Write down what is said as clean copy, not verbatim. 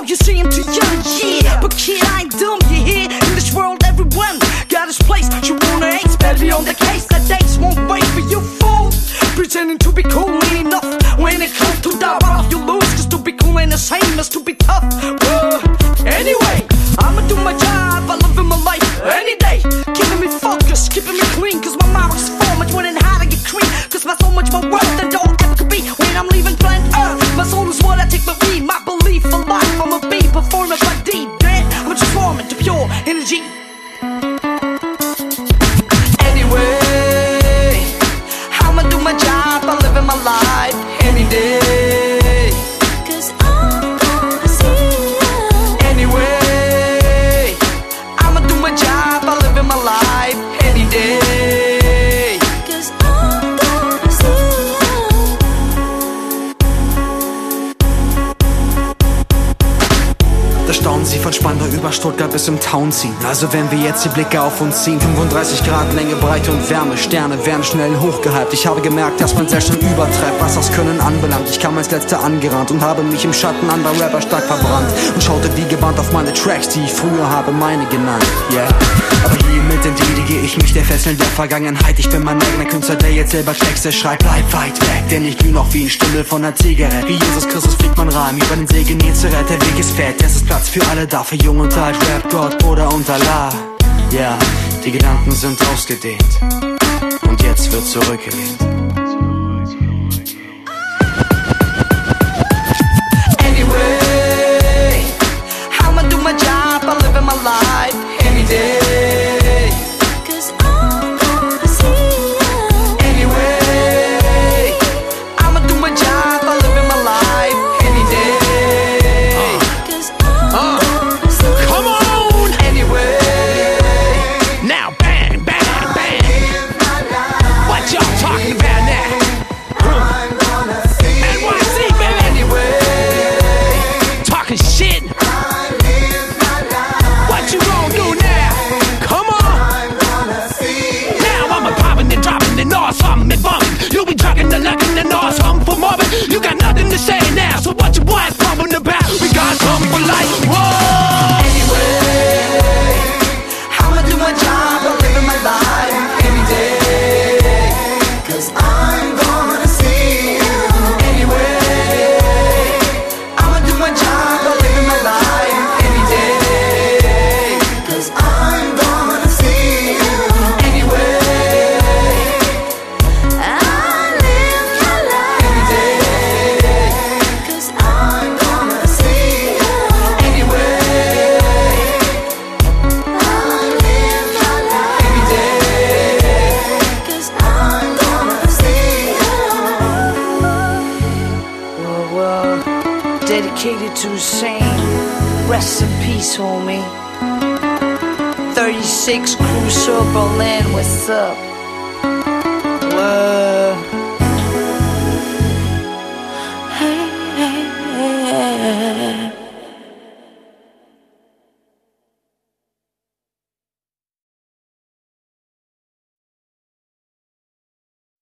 you seem too young, yeah. But kid, I ain't dumb, you hear? In this world, everyone got his place. You wanna ace, better be on the case. That dates won't wait for you, fool. Pretending to be cool ain't enough. When it comes to die off, you lose. Cause to be cool ain't the same as to be tough. Anyway, I'ma do my job, I love in my life any day. Keeping me focused, keeping me clean. Cause my mind was so much winning how to get cream. Cause my so much more worth than all ever could be. When I'm leaving planet Earth, my soul is what I take with me. My belief for life, I'ma be performing my deed. Man, I'm transforming to pure energy. Anyway, I'ma do my job, I'm living my life any day. Cause I'm gonna see you. Anyway, I'ma do my job, I'm living my life any day. Cause I'm gonna see you. Da staunen sie von Spandau über Stuttgart bis im Town ziehen. Also wenn wir jetzt die Blicke auf uns ziehen, 35 Grad Länge, Breite und Wärme, Sterne werden schnell hochgehypt. Ich habe gemerkt, dass man sehr schnell übertreibt, was das Können anbelangt. Ich kam als Letzter angerannt und habe mich im Schatten anderer Rapper stark verbrannt und schaute wie gebannt auf meine Tracks, die ich früher habe meine genannt. Yeah. Aber hiermit entledige ich mich der Fesseln der Vergangenheit. Ich bin mein eigener Künstler, der jetzt selber Texte schreibt. Bleib weit weg, denn ich glüh noch wie ein Stummel von einer Zigarette. Wie Jesus Christus fliegt mein Reim über den See Genezareth. Der Weg ist fett, es ist Platz für alle da, für Jung und Alt, Rap, Gott, Bruder und Allah. Ja, die Gedanken sind ausgedehnt und jetzt wird zurückgelehnt. Anyway, I'ma do my job, I'm living my life any day. Cause I'm gonna see you. Anyway, I'ma do my job, I'm living my life any day. Cause I'm gonna see you. Come on! Anyway, Now bang, bang, bang. What y'all talking about now? NYC, baby! anyway, Talking shit. What you gonna do now? Come on! Now I'm a popping and dropping and awesome and bumming. You be drugging and lucking and awesome for mobbing. You got nothing to say now, so what you boys pumping about? We got something for life. Whoa! I'ma do my job, I'm living my life any day. Cause I'm gonna see you. Anyway, I'ma do my job, I'm living my life any day. Cause I'm gonna see you. Anyway, I live my life. any day. Cause I'm gonna see you. Anyway, I live my life. any day. Cause I'm gonna see you. Well, dedicated to Hussein. Rest in peace, homie. 36 Cruiser Berlin, what's up? Word.